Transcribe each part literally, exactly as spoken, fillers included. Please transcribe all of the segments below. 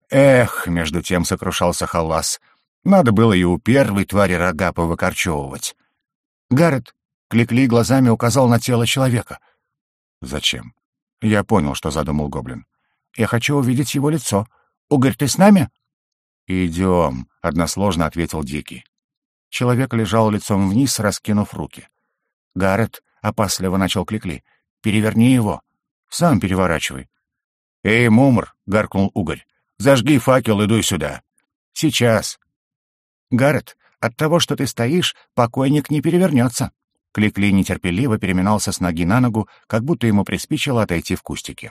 Эх, между тем сокрушался Халлас. Надо было и у первой твари рога повыкорчевывать. Гаррет, Кликли глазами указал на тело человека. Зачем? Я понял, что задумал гоблин. Я хочу увидеть его лицо. Угорь, ты с нами? Идем, односложно ответил Дикий. Человек лежал лицом вниз, раскинув руки. Гаррет, опасливо начал Кликли, переверни его. Сам переворачивай. Эй, Мумр, гаркнул Угорь, зажги факел и дуй сюда. Сейчас. Гаррет, от того, что ты стоишь, покойник не перевернется. Кликли нетерпеливо переминался с ноги на ногу, как будто ему приспичило отойти в кустики.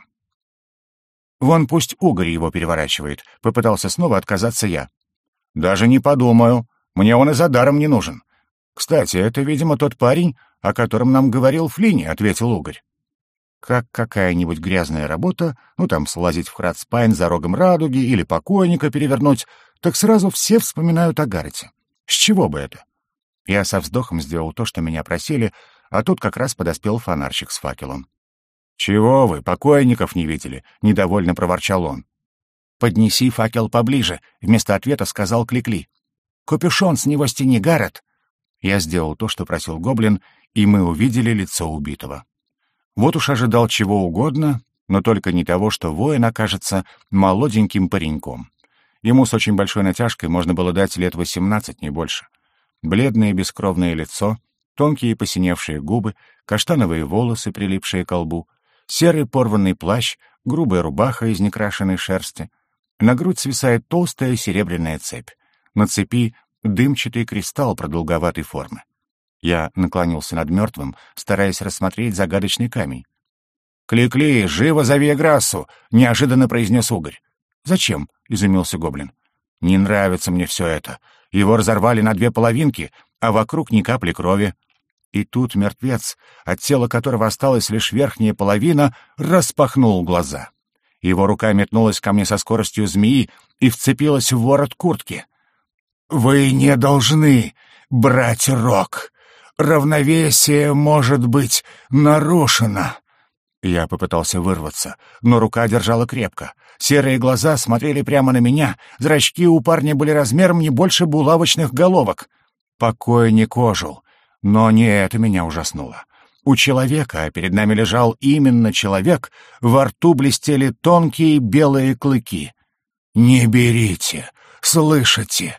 «Вон пусть Угорь его переворачивает», — попытался снова отказаться я. «Даже не подумаю. Мне он и за даром не нужен. Кстати, это, видимо, тот парень, о котором нам говорил Флинни», — ответил Угорь. Как какая-нибудь грязная работа, ну там слазить в Храдспайн за рогом радуги или покойника перевернуть, так сразу все вспоминают о Гаррете. С чего бы это? Я со вздохом сделал то, что меня просили, а тут как раз подоспел фонарщик с факелом. «Чего вы, покойников не видели?» — недовольно проворчал он. «Поднеси факел поближе», — вместо ответа сказал Кликли. «Капюшон с него стяни, Гаррет». Я сделал то, что просил гоблин, и мы увидели лицо убитого. Вот уж ожидал чего угодно, но только не того, что воин окажется молоденьким пареньком. Ему с очень большой натяжкой можно было дать лет восемнадцать, не больше. Бледное бескровное лицо, тонкие посиневшие губы, каштановые волосы, прилипшие к лбу, серый порванный плащ, грубая рубаха из некрашенной шерсти. На грудь свисает толстая серебряная цепь. На цепи дымчатый кристалл продолговатой формы. Я наклонился над мертвым, стараясь рассмотреть загадочный камень. «Кликли, живо зови Эграссу!» — неожиданно произнес Угорь. «Зачем?» — изумился гоблин. «Не нравится мне все это. Его разорвали на две половинки, а вокруг ни капли крови». И тут мертвец, от тела которого осталась лишь верхняя половина, распахнул глаза. Его рука метнулась ко мне со скоростью змеи и вцепилась в ворот куртки. «Вы не должны брать рог. Равновесие может быть нарушено». Я попытался вырваться, но рука держала крепко. Серые глаза смотрели прямо на меня, зрачки у парня были размером не больше булавочных головок. Покойник ожил. Но не это меня ужаснуло. У человека, а перед нами лежал именно человек, во рту блестели тонкие белые клыки. «Не берите, слышите?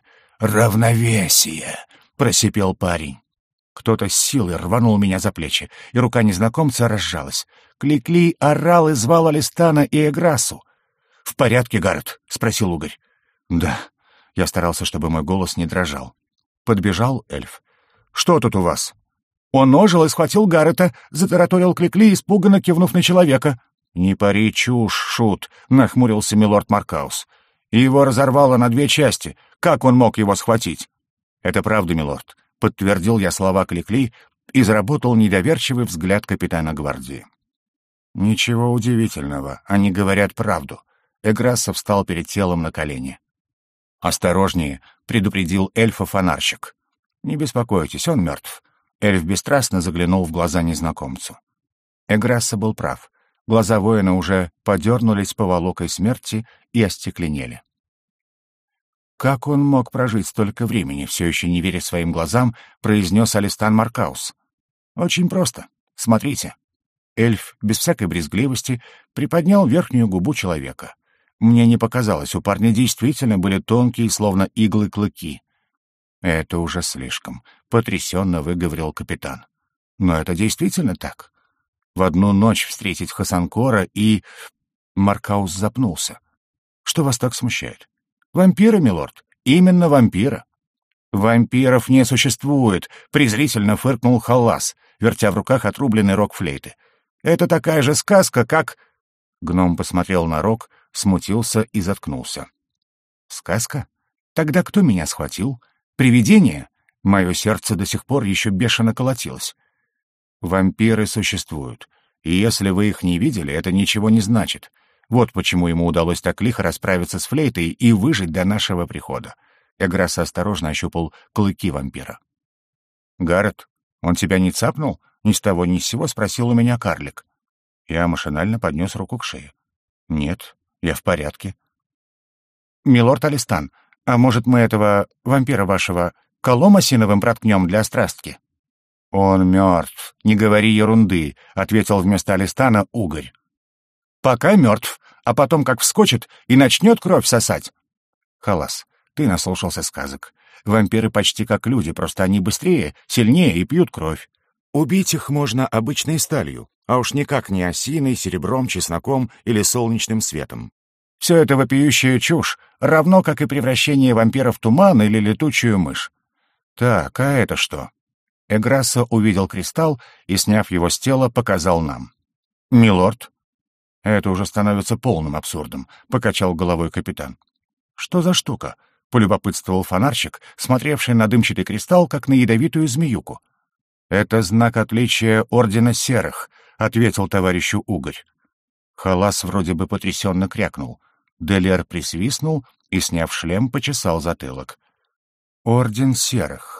Равновесие!» — просипел парень. Кто-то с силой рванул меня за плечи, и рука незнакомца разжалась. Кликли орал и звал Алистана и Эграссу. «В порядке, Гаррет?» — спросил Угорь. «Да». Я старался, чтобы мой голос не дрожал. Подбежал эльф. «Что тут у вас?» «Он ожил и схватил Гаррета», — затараторил Кликли, испуганно кивнув на человека. «Не пари чушь, шут», — нахмурился милорд Маркаус. «Его разорвало на две части. Как он мог его схватить?» «Это правда, милорд», — подтвердил я слова Кликли и заработал недоверчивый взгляд капитана гвардии. «Ничего удивительного, они говорят правду». Эграсса встал перед телом на колени. «Осторожнее», — предупредил эльфа фонарщик. «Не беспокойтесь, он мертв». Эльф бесстрастно заглянул в глаза незнакомцу. Эграсса был прав. Глаза воина уже подернулись поволокой смерти и остекленели. «Как он мог прожить столько времени?» — все еще не веря своим глазам, произнес Алистан Маркаус. «Очень просто. Смотрите». Эльф, без всякой брезгливости, приподнял верхнюю губу человека. Мне не показалось, у парня действительно были тонкие, словно иглы, клыки. «Это уже слишком», — потрясенно выговорил капитан. «Но это действительно так. В одну ночь встретить Хасанкора и...» Маркаус запнулся. «Что вас так смущает?» «Вампира, милорд. Именно вампира». «Вампиров не существует», — презрительно фыркнул Халлас, вертя в руках отрубленный рог флейты. «Это такая же сказка, как...» Гном посмотрел на рог, смутился и заткнулся. «Сказка? Тогда кто меня схватил? Привидение?» Мое сердце до сих пор еще бешено колотилось. «Вампиры существуют, и если вы их не видели, это ничего не значит. Вот почему ему удалось так лихо расправиться с флейтой и выжить до нашего прихода». Эграсса осторожно ощупал клыки вампира. «Гаррет, он тебя не цапнул?» — ни с того ни с сего спросил у меня карлик. Я машинально поднес руку к шее. «Нет, я в порядке». «Милорд Алистан, а может, мы этого вампира вашего колом осиновым проткнем для острастки?» «Он мертв, не говори ерунды», — ответил вместо Алистана Угорь. «Пока мертв, а потом как вскочит и начнет кровь сосать». «Халас, ты наслушался сказок. Вампиры почти как люди, просто они быстрее, сильнее и пьют кровь. Убить их можно обычной сталью, а уж никак не осиной, серебром, чесноком или солнечным светом. Все это вопиющая чушь, равно как и превращение вампира в туман или летучую мышь. Так, а это что?» Эграссо увидел кристалл и, сняв его с тела, показал нам. «Милорд?» «Это уже становится полным абсурдом», — покачал головой капитан. «Что за штука?» — полюбопытствовал фонарщик, смотревший на дымчатый кристалл, как на ядовитую змеюку. «Это знак отличия Ордена Серых», — ответил товарищу Угорь. Халас вроде бы потрясенно крякнул. Делер присвистнул и, сняв шлем, почесал затылок. «Орден Серых.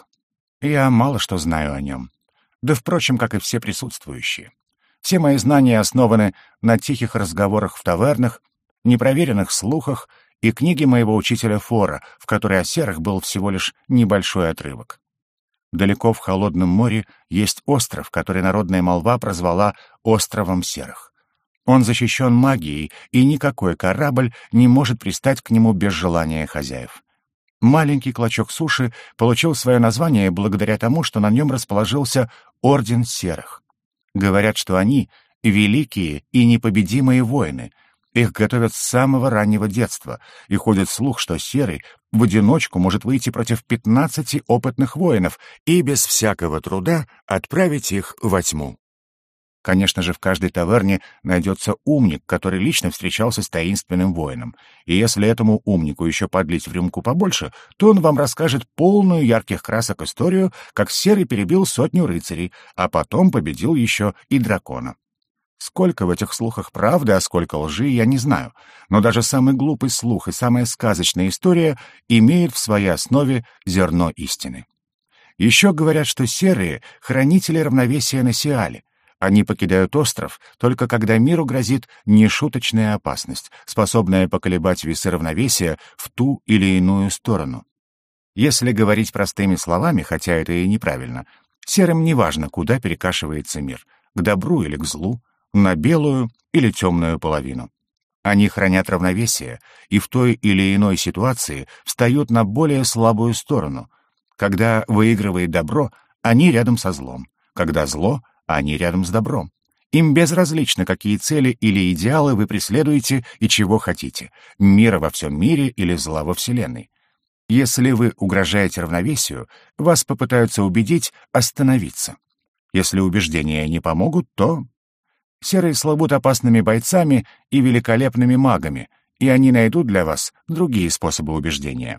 Я мало что знаю о нем. Да, впрочем, как и все присутствующие. Все мои знания основаны на тихих разговорах в тавернах, непроверенных слухах и книге моего учителя Фора, в которой о серых был всего лишь небольшой отрывок. Далеко в холодном море есть остров, который народная молва прозвала «Островом Серых». Он защищен магией, и никакой корабль не может пристать к нему без желания хозяев. Маленький клочок суши получил свое название благодаря тому, что на нем расположился Орден Серых. Говорят, что они — великие и непобедимые воины. Их готовят с самого раннего детства, и ходит слух, что Серый в одиночку может выйти против пятнадцати опытных воинов и без всякого труда отправить их во тьму. Конечно же, в каждой таверне найдется умник, который лично встречался с таинственным воином. И если этому умнику еще подлить в рюмку побольше, то он вам расскажет полную ярких красок историю, как Серый перебил сотню рыцарей, а потом победил еще и дракона. Сколько в этих слухах правды, а сколько лжи, я не знаю. Но даже самый глупый слух и самая сказочная история имеют в своей основе зерно истины. Еще говорят, что серые — хранители равновесия на Сиале. Они покидают остров только когда миру грозит нешуточная опасность, способная поколебать весы равновесия в ту или иную сторону. Если говорить простыми словами, хотя это и неправильно, серым неважно, куда перекашивается мир — к добру или к злу, на белую или темную половину. Они хранят равновесие и в той или иной ситуации встают на более слабую сторону. Когда выигрывает добро, они рядом со злом. Когда зло — они рядом с добром. Им безразлично, какие цели или идеалы вы преследуете и чего хотите — мира во всем мире или зла во Вселенной. Если вы угрожаете равновесию, вас попытаются убедить остановиться. Если убеждения не помогут, то... Серые славут опасными бойцами и великолепными магами, и они найдут для вас другие способы убеждения.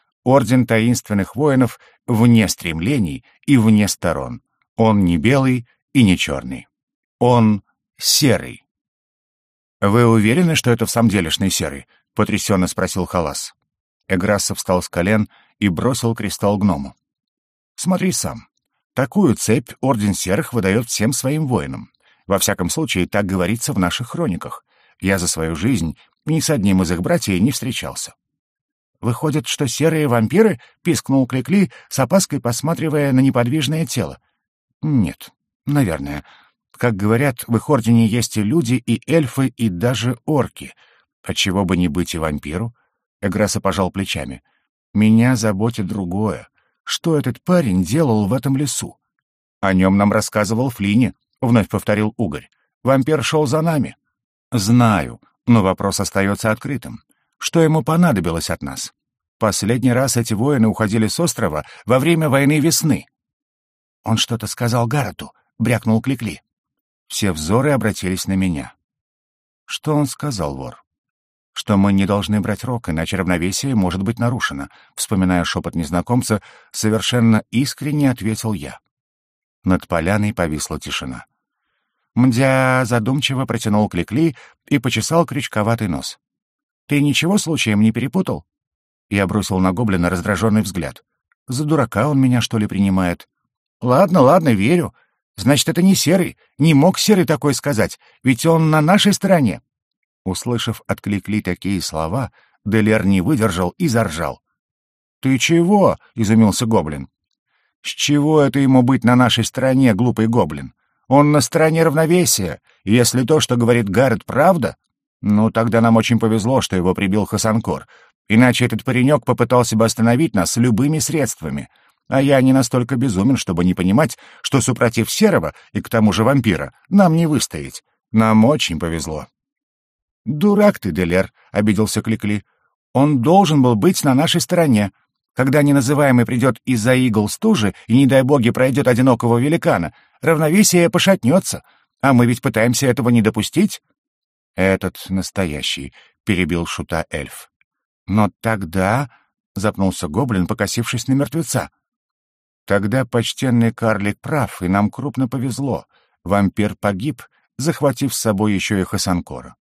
Орден таинственных воинов вне стремлений и вне сторон. Он не белый и не черный. Он серый. «Вы уверены, что это в самом делешный серый?» — потрясенно спросил Халас. Эграссо встал с колен и бросил кристалл гному. «Смотри сам. Такую цепь Орден Серых выдает всем своим воинам. Во всяком случае, так говорится в наших хрониках. Я за свою жизнь ни с одним из их братьев не встречался». «Выходит, что серые вампиры?» — пискнул Кликли, с опаской посматривая на неподвижное тело. «Нет, наверное. Как говорят, в их ордене есть и люди, и эльфы, и даже орки. Отчего бы не быть и вампиру?» Эграссо пожал плечами. «Меня заботит другое. Что этот парень делал в этом лесу?» «О нем нам рассказывал Флини», — вновь повторил Угорь. «Вампир шел за нами». «Знаю, но вопрос остается открытым. Что ему понадобилось от нас? Последний раз эти воины уходили с острова во время войны весны». «Он что-то сказал Гаррету», — брякнул Кликли. Все взоры обратились на меня. «Что он сказал, вор?» «Что мы не должны брать рог, иначе равновесие может быть нарушено», вспоминая шепот незнакомца, совершенно искренне ответил я. Над поляной повисла тишина. Мдя задумчиво протянул Кликли и почесал крючковатый нос. «Ты ничего случаем не перепутал?» Я бросил на гоблина раздраженный взгляд. «За дурака он меня, что ли, принимает?» «Ладно, ладно, верю. Значит, это не Серый. Не мог Серый такой сказать, ведь он на нашей стороне». Услышав от Кликли такие слова, Делер не выдержал и заржал. «Ты чего?» — изумился гоблин. «С чего это ему быть на нашей стороне, глупый гоблин? Он на стороне равновесия, и если то, что говорит Гаррет, правда, ну тогда нам очень повезло, что его прибил Хасанкор, иначе этот паренек попытался бы остановить нас любыми средствами, а я не настолько безумен, чтобы не понимать, что супротив серого и к тому же вампира нам не выстоять. Нам очень повезло». «Дурак ты, Делер», — обиделся Кликли. «Он должен был быть на нашей стороне. Когда неназываемый придет из-за игл стужи и, не дай боги, пройдет одинокого великана, равновесие пошатнется, а мы ведь пытаемся этого не допустить». «Этот настоящий», — перебил шута эльф. «Но тогда...» — запнулся гоблин, покосившись на мертвеца. «Тогда почтенный карлик прав, и нам крупно повезло. Вампир погиб, захватив с собой еще и Хасанкора.